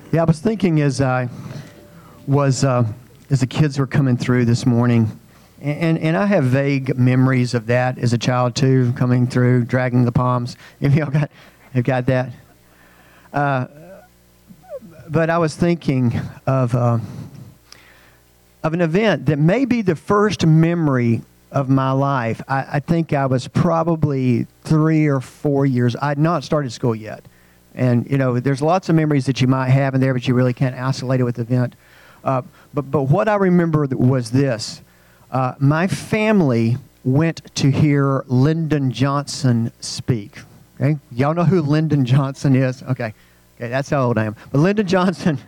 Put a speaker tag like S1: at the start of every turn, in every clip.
S1: Yeah, I was thinking as I was, as the kids were coming through this morning, and I have vague memories of that as a child too, coming through, dragging the palms. Have y'all got that? But I was thinking of an event that may be the first memory of my life. I think I was probably 3 or 4 years. I had not started school yet. And, there's lots of memories that you might have in there, but you really can't isolate it with the event. But what I remember was this. My family went to hear Lyndon Johnson speak. Okay? Y'all know who Lyndon Johnson is? Okay, that's how old I am. But Lyndon Johnson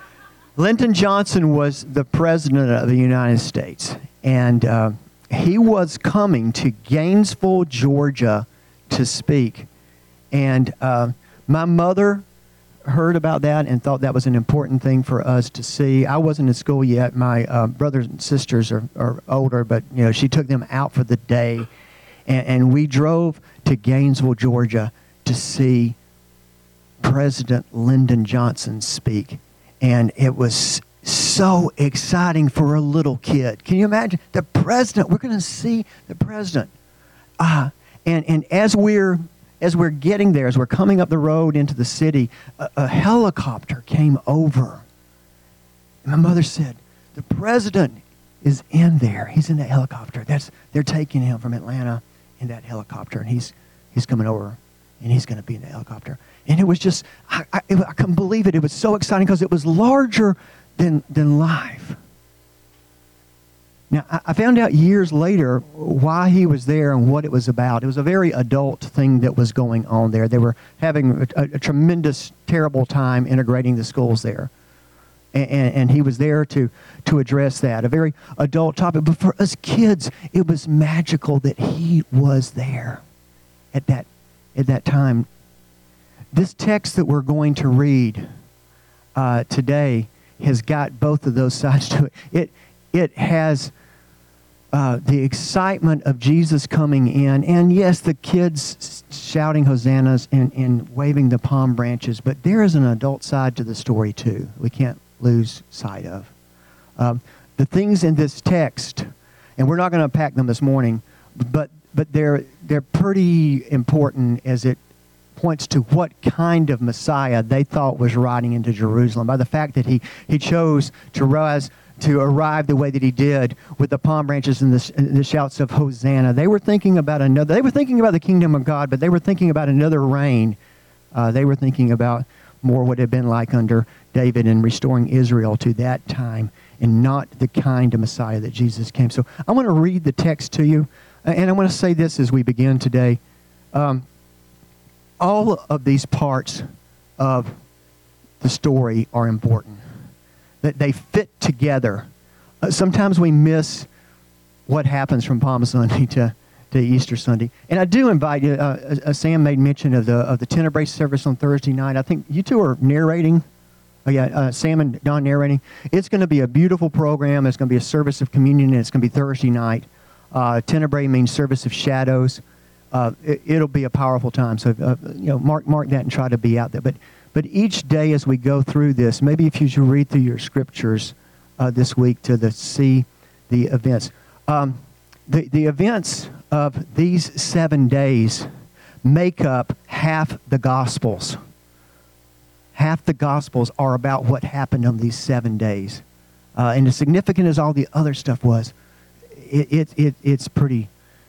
S1: was the president of the United States. And he was coming to Gainesville, Georgia to speak. And my mother heard about that and thought that was an important thing for us to see. I wasn't in school yet. My brothers and sisters are older, but she took them out for the day. And we drove to Gainesville, Georgia to see President Lyndon Johnson speak. And it was so exciting for a little kid. Can you imagine? The president, we're going to see the president. And as we're getting there, as we're coming up the road into the city, a helicopter came over. And my mother said, the president is in there. He's in that helicopter. They're taking him from Atlanta in that helicopter, and he's coming over, and he's going to be in the helicopter. And it was just, I couldn't believe it. It was so exciting because it was larger than life. Now, I found out years later why he was there and what it was about. It was a very adult thing that was going on there. They were having a tremendous, terrible time integrating the schools there. And he was there to address that, a very adult topic. But for us kids, it was magical that he was there at that time. This text that we're going to read today has got both of those sides to it. It has the excitement of Jesus coming in, and yes, the kids shouting hosannas and waving the palm branches, but there is an adult side to the story too. We can't lose sight of. The things in this text, and we're not going to unpack them this morning, but they're pretty important as it points to what kind of Messiah they thought was riding into Jerusalem by the fact that he chose to arrive the way that he did with the palm branches and the shouts of Hosanna. They were thinking about the kingdom of God, but they were thinking about another reign. They were thinking about more what it had been like under David and restoring Israel to that time, and not the kind of Messiah that Jesus came. So I want to read the text to you, and I want to say this as we begin today. All of these parts of the story are important. That they fit together. Sometimes we miss what happens from Palm Sunday to Easter Sunday. And I do invite you, Sam made mention of the Tenebrae service on Thursday night. I think you two are narrating. Sam and Don narrating. It's going to be a beautiful program. It's going to be a service of communion, and it's going to be Thursday night. Tenebrae means service of shadows. It'll be a powerful time. So, mark that and try to be out there. But each day as we go through this, maybe if you should read through your scriptures this week to see the events. The events of these 7 days make up half the Gospels. Half the Gospels are about what happened on these 7 days. And as significant as all the other stuff was, it's pretty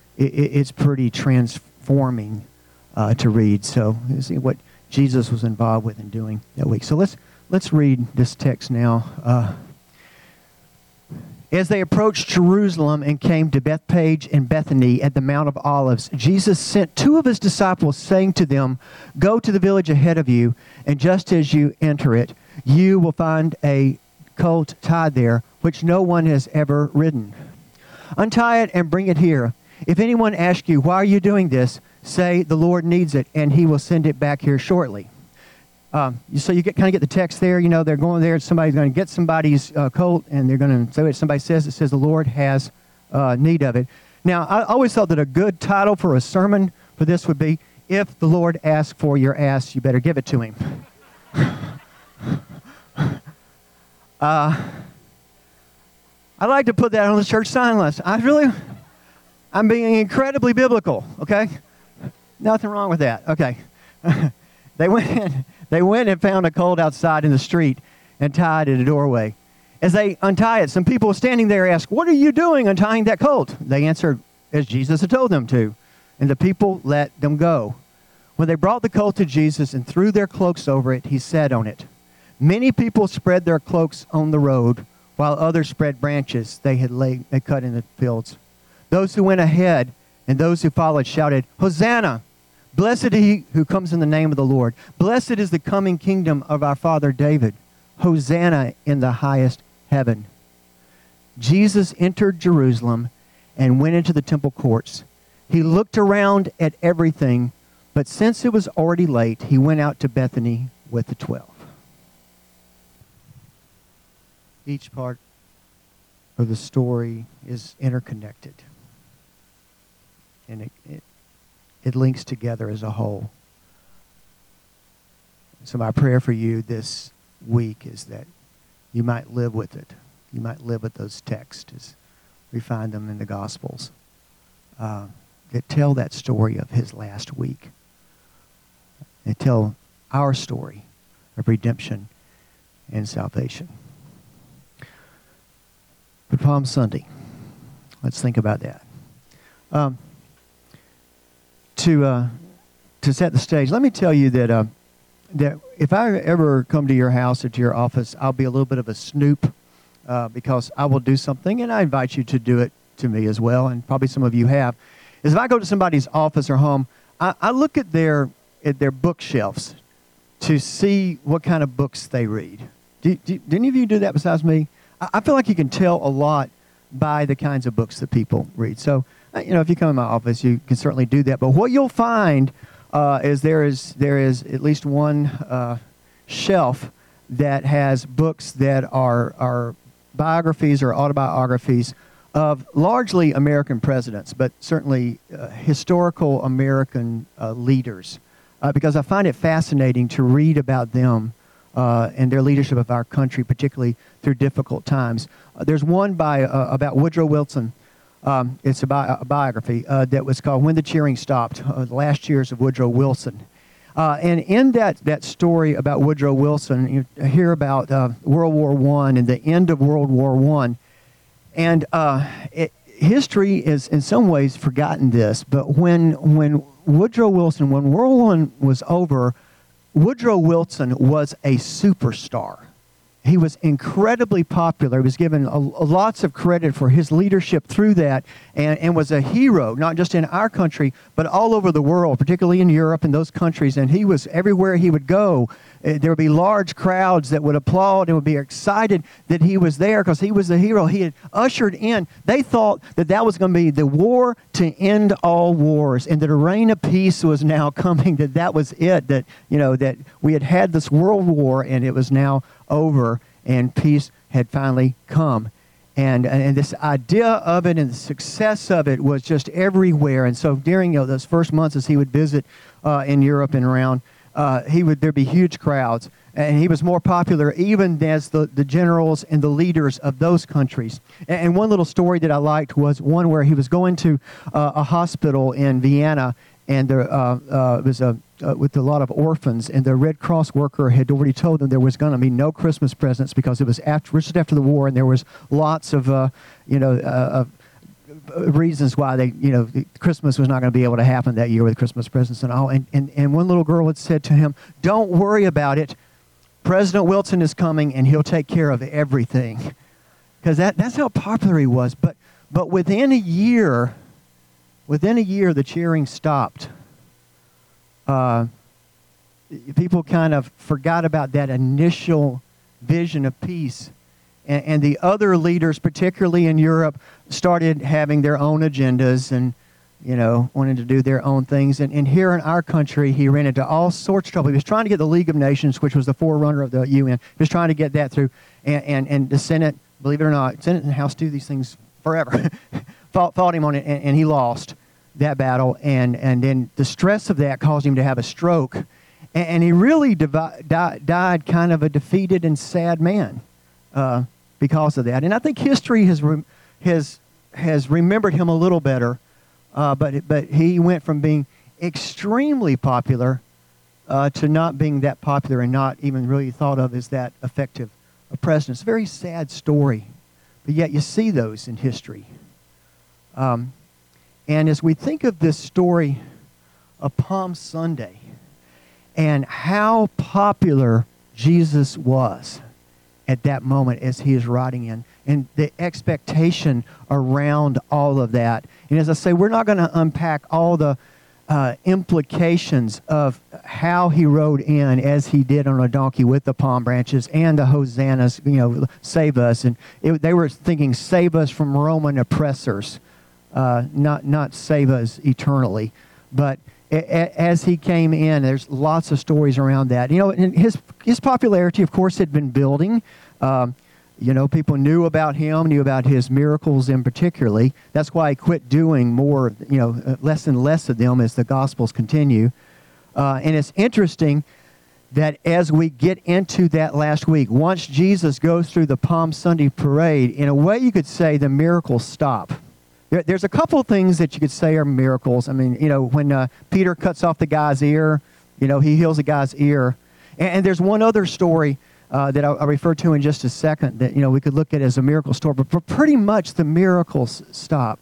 S1: transforming to read. So you see what Jesus was involved with and doing that week. So let's read this text now. As they approached Jerusalem and came to Bethphage and Bethany at the Mount of Olives, Jesus sent 2 of his disciples, saying to them, "Go to the village ahead of you, and just as you enter it, you will find a colt tied there, which no one has ever ridden. Untie it and bring it here. If anyone asks you, 'Why are you doing this?' say, 'The Lord needs it, and he will send it back here shortly.'" So you kind of get the text there. They're going there. Somebody's going to get somebody's colt, and they're going to say what somebody says. It says the Lord has need of it. Now, I always thought that a good title for a sermon for this would be, "If the Lord asks for your ass, you better give it to him." I'd like to put that on the church sign list. I'm being incredibly biblical, okay? Nothing wrong with that, okay. They went and found a colt outside in the street and tied it at a doorway. As they untie it, some people standing there asked, "What are you doing untying that colt?" They answered, as Jesus had told them to, and the people let them go. When they brought the colt to Jesus and threw their cloaks over it, he sat on it. Many people spread their cloaks on the road, while others spread branches they cut in the fields. Those who went ahead and those who followed shouted, "Hosanna! Blessed is he who comes in the name of the Lord. Blessed is the coming kingdom of our father David. Hosanna in the highest heaven." Jesus entered Jerusalem and went into the temple courts. He looked around at everything, but since it was already late, he went out to Bethany with the 12. Each part of the story is interconnected, and it links together as a whole. So my prayer for you this week is that you might live with it. You might live with those texts as we find them in the Gospels that tell that story of his last week. They tell our story of redemption and salvation. But Palm Sunday, let's think about that. To set the stage, let me tell you that if I ever come to your house or to your office, I'll be a little bit of a snoop because I will do something, and I invite you to do it to me as well, and probably some of you have. Is if I go to somebody's office or home, I look at their bookshelves to see what kind of books they read. Do any of you do that besides me? I feel like you can tell a lot by the kinds of books that people read. So, if you come in my office, you can certainly do that. But what you'll find is there is at least one shelf that has books that are biographies or autobiographies of largely American presidents, but certainly historical American leaders, because I find it fascinating to read about them and their leadership of our country, particularly through difficult times. There's one about Woodrow Wilson. It's a biography that was called "When the Cheering Stopped," the last years of Woodrow Wilson. And in that story about Woodrow Wilson, you hear about World War I and the end of World War I. And history is in some ways forgotten this, but when World War I was over, Woodrow Wilson was a superstar. He was incredibly popular. He was given lots of credit for his leadership through that, and was a hero, not just in our country, but all over the world, particularly in Europe and those countries. And he was everywhere he would go. There would be large crowds that would applaud and would be excited that he was there because he was the hero. He had ushered in. They thought that was going to be the war to end all wars, and that a reign of peace was now coming. That was it. That we had this world war, and it was now over, and peace had finally come. And this idea of it and the success of it was just everywhere. And so during those first months as he would visit in Europe and around, there'd be huge crowds. And he was more popular even as the generals and the leaders of those countries. And one little story that I liked was one where he was going to a hospital in Vienna, and there was with a lot of orphans, and the Red Cross worker had already told them there was going to be no Christmas presents because it was just after the war, and there was lots of reasons why Christmas was not going to be able to happen that year with Christmas presents and all. And one little girl had said to him, "Don't worry about it. President Wilson is coming, and he'll take care of everything," because that's how popular he was. But within a year, the cheering stopped. People kind of forgot about that initial vision of peace. And the other leaders, particularly in Europe, started having their own agendas and, wanted to do their own things. And here in our country, he ran into all sorts of trouble. He was trying to get the League of Nations, which was the forerunner of the UN. He was trying to get that through. And the Senate, believe it or not, Senate and House do these things forever, fought him on it, and he lost that battle. And then the stress of that caused him to have a stroke. And he really died kind of a defeated and sad man. because of that. And I think history has remembered him a little better, but he went from being extremely popular to not being that popular and not even really thought of as that effective a president. It's a very sad story, but yet you see those in history. And as we think of this story of Palm Sunday and how popular Jesus was at that moment as he is riding in, and the expectation around all of that. And as I say, we're not going to unpack all the implications of how he rode in as he did on a donkey with the palm branches and the hosannas, save us. And they were thinking, save us from Roman oppressors, not save us eternally. But as he came in, there's lots of stories around that. And his popularity, of course, had been building. People knew about him, knew about his miracles in particularly. That's why he quit doing more, less and less of them as the Gospels continue. And it's interesting that as we get into that last week, once Jesus goes through the Palm Sunday parade, in a way you could say the miracles stop. There's a couple of things that you could say are miracles. I mean, when Peter cuts off the guy's ear, he heals the guy's ear. And there's one other story that I'll refer to in just a second that, we could look at as a miracle story. But pretty much the miracles stop.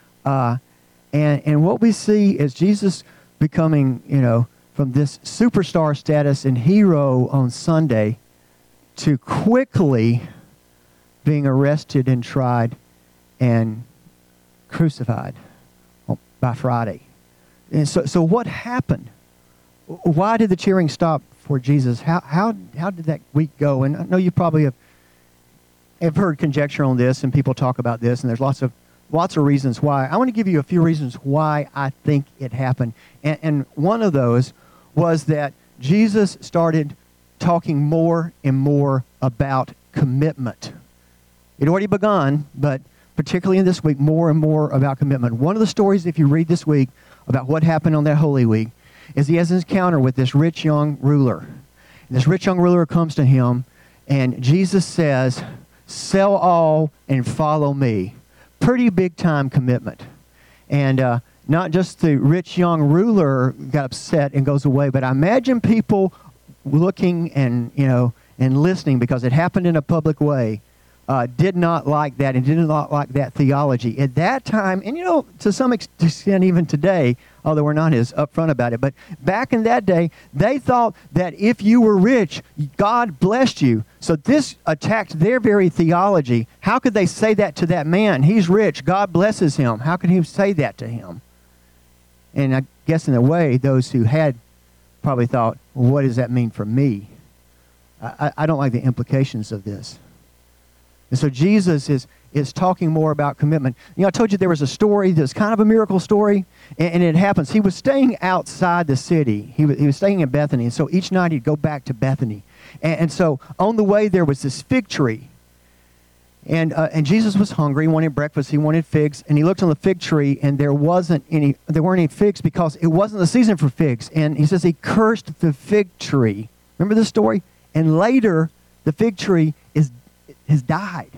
S1: And what we see is Jesus becoming, from this superstar status and hero on Sunday to quickly being arrested and tried and crucified by Friday. And so what happened? Why did the cheering stop for Jesus? How did that week go? And I know you probably have heard conjecture on this, and people talk about this, and there's lots of reasons why. I want to give you a few reasons why I think it happened. And one of those was that Jesus started talking more and more about commitment. It had already begun, but particularly in this week, more and more about commitment. One of the stories, if you read this week, about what happened on that Holy Week, is he has an encounter with this rich young ruler. And this rich young ruler comes to him, and Jesus says, sell all and follow me. Pretty big time commitment. And not just the rich young ruler got upset and goes away, but I imagine people looking and listening, because it happened in a public way, did not like that and did not like that theology. At that time, and to some extent even today, although we're not as upfront about it, but back in that day, they thought that if you were rich, God blessed you. So this attacked their very theology. How could they say that to that man? He's rich. God blesses him. How could he say that to him? And I guess in a way, those who had probably thought, well, what does that mean for me? I don't like the implications of this. And so Jesus is talking more about commitment. I told you there was a story that's kind of a miracle story, and it happens. He was staying outside the city. He was staying in Bethany, and so each night he'd go back to Bethany. And so on the way there was this fig tree. And Jesus was hungry. He wanted breakfast. He wanted figs. And he looked on the fig tree, and there weren't any figs because it wasn't the season for figs. And he says he cursed the fig tree. Remember this story? And later, the fig tree has died.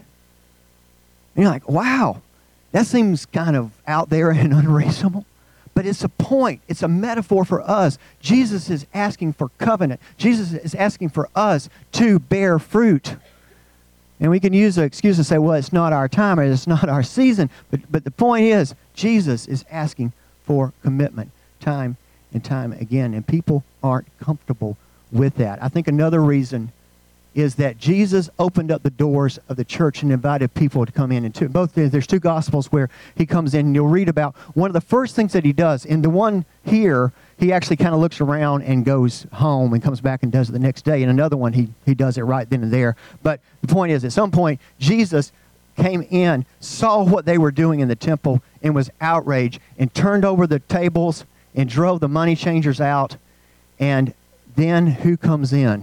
S1: And you're like, wow, that seems kind of out there and unreasonable. But it's a point. It's a metaphor for us. Jesus is asking for covenant. Jesus is asking for us to bear fruit. And we can use the excuse and say, well, it's not our time or it's not our season. But the point is, Jesus is asking for commitment time and time again. And people aren't comfortable with that. I think another reason is that Jesus opened up the doors of the church and invited people to come in. And there's two Gospels where he comes in, and you'll read about one of the first things that he does. In the one here, he actually kind of looks around and goes home and comes back and does it the next day. And another one, he does it right then and there. But the point is, at some point, Jesus came in, saw what they were doing in the temple, and was outraged, and turned over the tables and drove the money changers out. And then who comes in?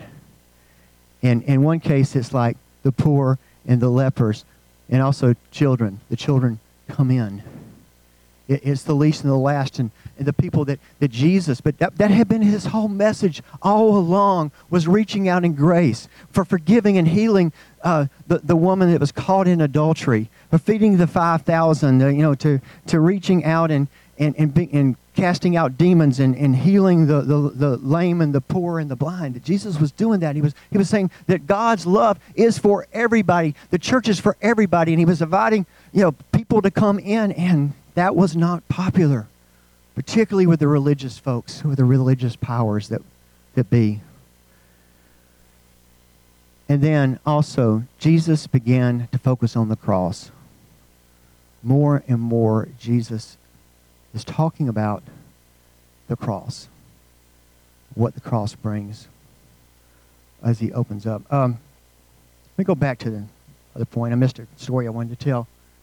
S1: And in one case, it's like the poor and the lepers, and also children. The children come in. It's the least and the last, and the people that Jesus, but that had been his whole message all along, was reaching out in grace, for forgiving and healing the woman that was caught in adultery, for feeding the 5,000, to reaching out and casting out demons and healing the lame and the poor and the blind. Jesus was doing that. He was saying that God's love is for everybody. The church is for everybody, and he was inviting people to come in, and that was not popular, particularly with the religious folks, with the religious powers that be. And then also, Jesus began to focus on the cross. More and more, Jesus is talking about the cross, what the cross brings as he opens up. Let me go back to the other point. I missed a story I wanted to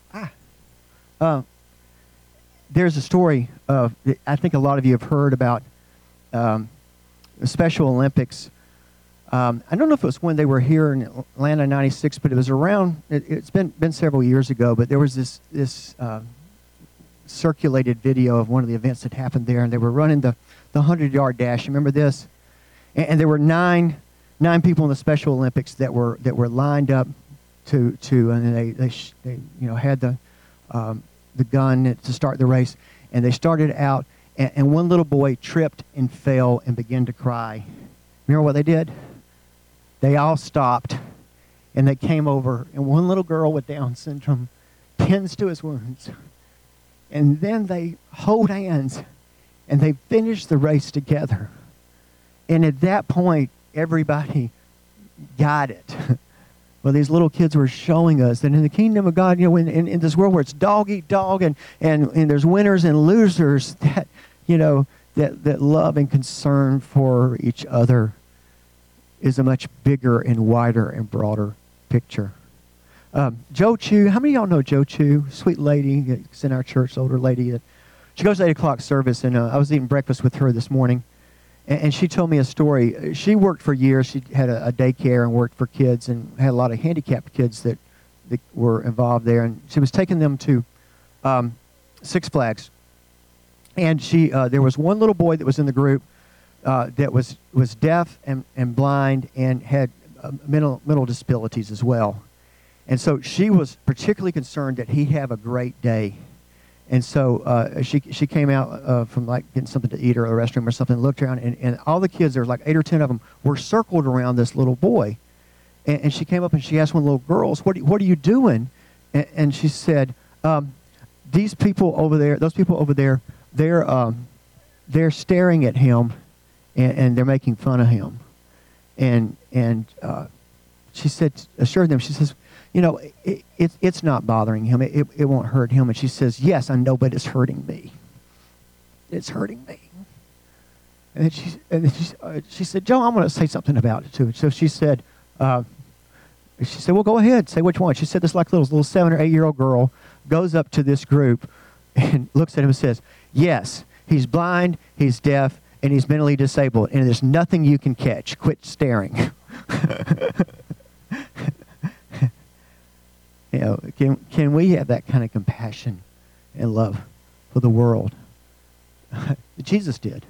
S1: tell. There's a story of, I think a lot of you have heard about the Special Olympics. I don't know if it was when they were here in Atlanta in '96, but it was around, it's been several years ago, but there was this circulated video of one of the events that happened there, and they were running the 100-yard dash. You remember this? And there were nine people in the Special Olympics that were lined up to and they had the gun to start the race, and they started out, and one little boy tripped and fell and began to cry. Remember what they did? They all stopped, and they came over, and one little girl with Down syndrome tends to his wounds, and then they hold hands, and they finish the race together. And at that point, everybody got it. Well, these little kids were showing us that in the kingdom of God, in this world where it's dog eat dog, and there's winners and losers, that that love and concern for each other is a much bigger and wider and broader picture. Jo Chu, how many of y'all know Jo Chu? Sweet lady that's in our church, older lady. She goes to 8 o'clock service, and I was eating breakfast with her this morning, and she told me a story. She worked for years. She had a daycare and worked for kids and had a lot of handicapped kids that were involved there. And she was taking them to Six Flags. And there was one little boy that was in the group that was deaf and blind and had mental disabilities as well. And so she was particularly concerned that he have a great day. And so she came out from getting something to eat or a restroom or something, looked around, and all the kids, there was 8 or 10 of them, were circled around this little boy. And she came up and she asked one of the little girls, what are you doing? And she said, those people over there, they're staring at him, and they're making fun of him. And she said, assured them, she says, it's not bothering him. It won't hurt him. And she says, yes, I know, but it's hurting me. It's hurting me. And then she said, Joe, I'm going to say something about it too. So she said, well, go ahead, say which one. She said this little 7 or 8 year old girl goes up to this group and looks at him and says, yes, he's blind, he's deaf, and he's mentally disabled, and there's nothing you can catch. Quit staring. Can we have that kind of compassion and love for the world? Jesus did.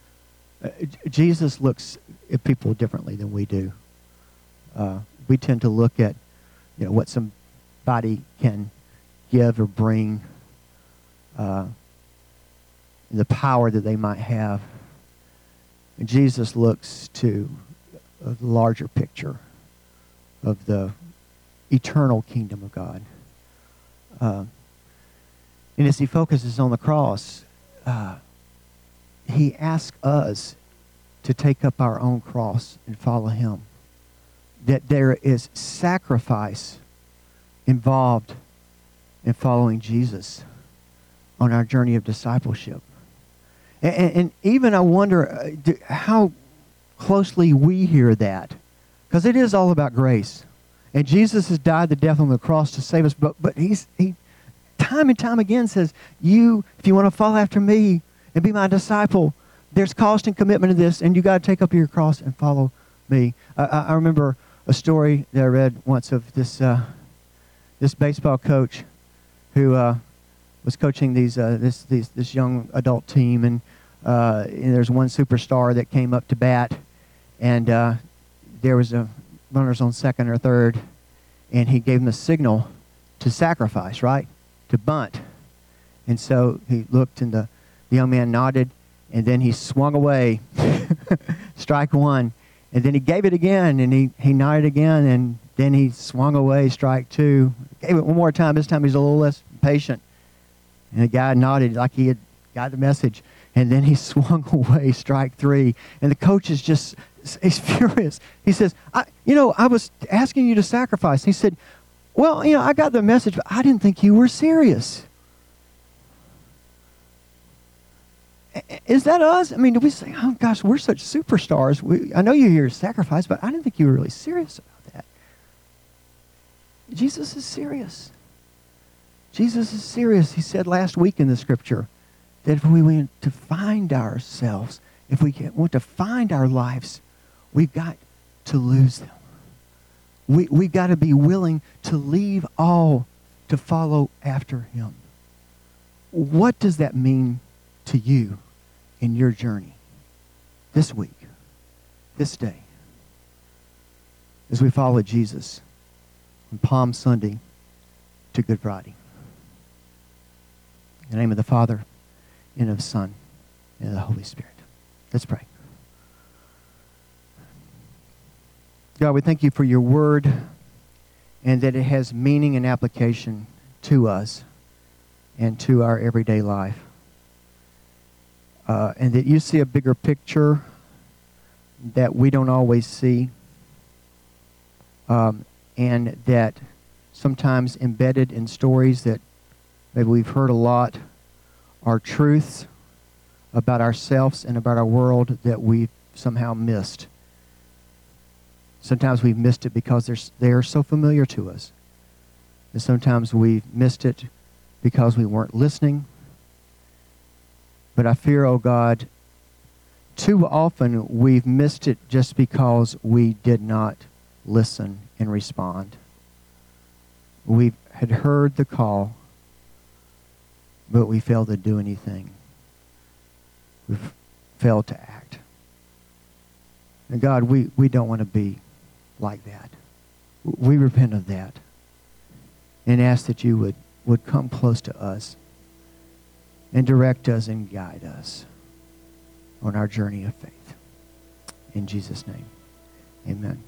S1: Jesus looks at people differently than we do. We tend to look at, what somebody can give or bring, the power that they might have. And Jesus looks to a larger picture of the eternal kingdom of God. And as he focuses on the cross, he asks us to take up our own cross and follow him. That there is sacrifice involved in following Jesus on our journey of discipleship. And even I wonder how closely we hear that, because it is all about grace. And Jesus has died the death on the cross to save us, but he time and time again says, if you want to follow after me and be my disciple, there's cost and commitment to this, and you got to take up your cross and follow me. I remember a story that I read once of this baseball coach who was coaching this young adult team, and there's one superstar that came up to bat, and there was a runners on second or third, and he gave him a signal to sacrifice, right, to bunt. And so he looked, and the young man nodded, and then he swung away, strike one. And then he gave it again, and he nodded again, and then he swung away, strike two. Gave it one more time. This time he's a little less patient. And the guy nodded like he had got the message. And then he swung away, strike three. And the coach is just, he's furious. He says, I was asking you to sacrifice. He said, well, I got the message, but I didn't think you were serious. Is that us? I mean, do we say, oh, gosh, we're such superstars. I know you're here to sacrifice, but I didn't think you were really serious about that. Jesus is serious. Jesus is serious. He said last week in the scripture that if we want to find ourselves, if we want to find our lives, we've got to lose them. We've got to be willing to leave all to follow after him. What does that mean to you in your journey this week, this day, as we follow Jesus from Palm Sunday to Good Friday? In the name of the Father, and of the Son, and of the Holy Spirit. Let's pray. God, we thank you for your word, and that it has meaning and application to us and to our everyday life. And that you see a bigger picture that we don't always see, and that sometimes embedded in stories that maybe we've heard a lot are truths about ourselves and about our world that we've somehow missed. Sometimes we've missed it because they are so familiar to us. And sometimes we've missed it because we weren't listening. But I fear, oh God, too often we've missed it just because we did not listen and respond. We had heard the call, but we failed to do anything. We've failed to act. And God, we don't want to be like that. We repent of that and ask that you would come close to us and direct us and guide us on our journey of faith. In Jesus' name, amen.